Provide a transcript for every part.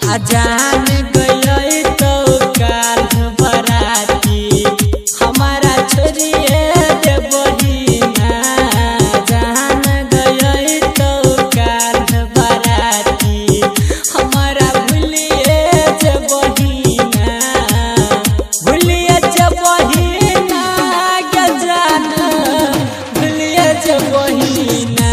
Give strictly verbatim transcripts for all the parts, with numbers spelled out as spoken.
जान गई तो काल बराती हमारा छोरिए दे बहिना। जान गई तो काल बराती हमारा भूलिए जे बहिना। भूलिए जे बहिना के जान भूलिए जे बहिना।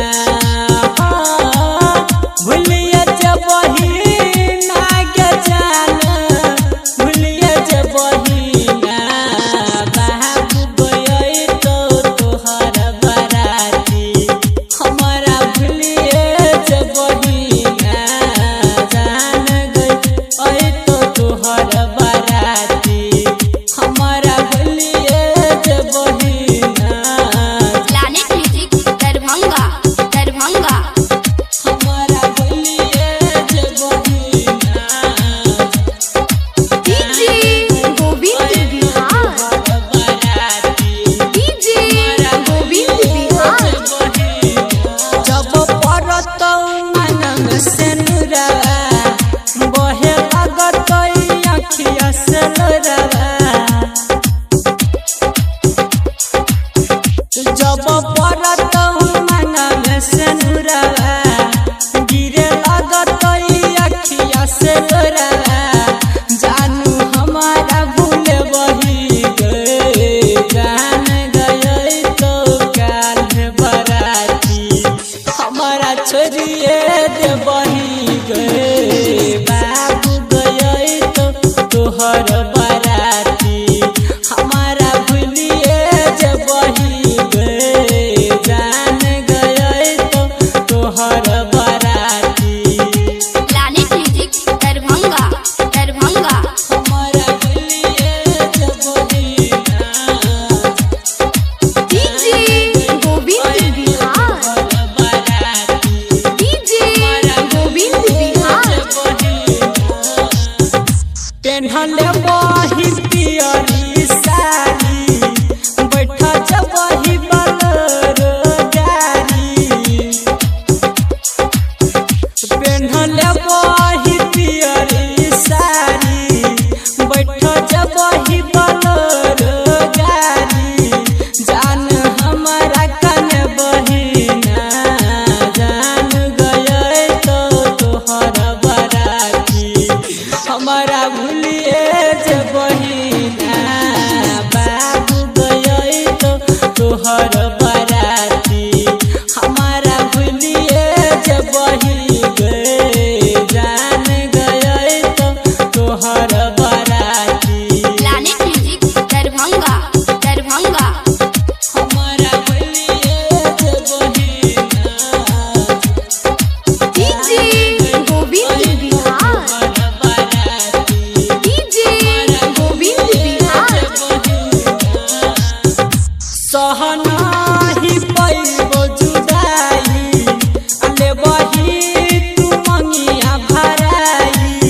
भूलिए जे बहिना के जान भूलिए जे बहिना। बाबू गई तो तोहर बराती हमारा भूलिए जे बहिना। जान गई तो तोहर बराती हमारा भूलिए जे बहिना। प्लैनेट म्यूजिक दरभंगा दरभंगा हमारा भूलिए जे बहिना। डीजे गोविंद बिहार डीजे गोविंद बिहार जब परत मनम से नुरवा बहे लागत अखिया से लोरवा। जब परत मनम से नुरवा गिरे लागत अखिया से लोरवा। जानू हमारा भूल बही गए। जान गई तो काल बराती हमारा छोरिए दे बही गए। बाबू गई तो तोहर बराती हमारा भूलिए जे बही गए। जान गई तो तोहर बराती प्लैनेट म्यूजिक दरभंगा दरभंगा हमारा भूलिए जे बहिना। डीजे गोविंद बिहार डीजे गोविंद बिहार पेन्हले बही पियरी साड़ी बैठा जबही बलरो गाड़ी। पेन्हले बही पियरी साड़ी बैठा जबही बलरो गाड़ी। जान हमारा कन बहिना। जान गई तो तोहर बराती हमारा भूलिए जे बहिना। बाबू गई तो तोहर बराती हमारा भूलिए जे बही गए। जान गई तो तोहर बराती प्लैनेट म्यूजिक दरभंगा दरभंगा हमारा भूलिए जे बहिना। डीजे गोविंद बिहार डीजे गोविंद बिहार सहनाही पैबो जुदाई ले बही तू मंगिया भराई।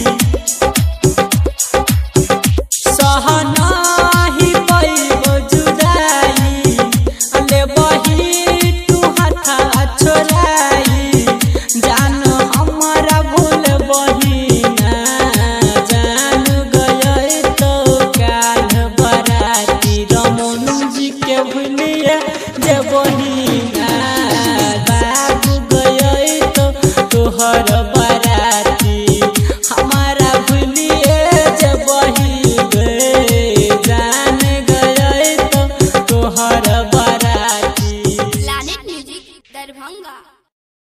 सहनाही पैबो जुदाई ले बही तू हाथा छोड़ाई। जान हमारा भूल बहिना। जान गई तो काल बराती रमन जी के भूलिए जे बहिना। बाबू गई तो तोहर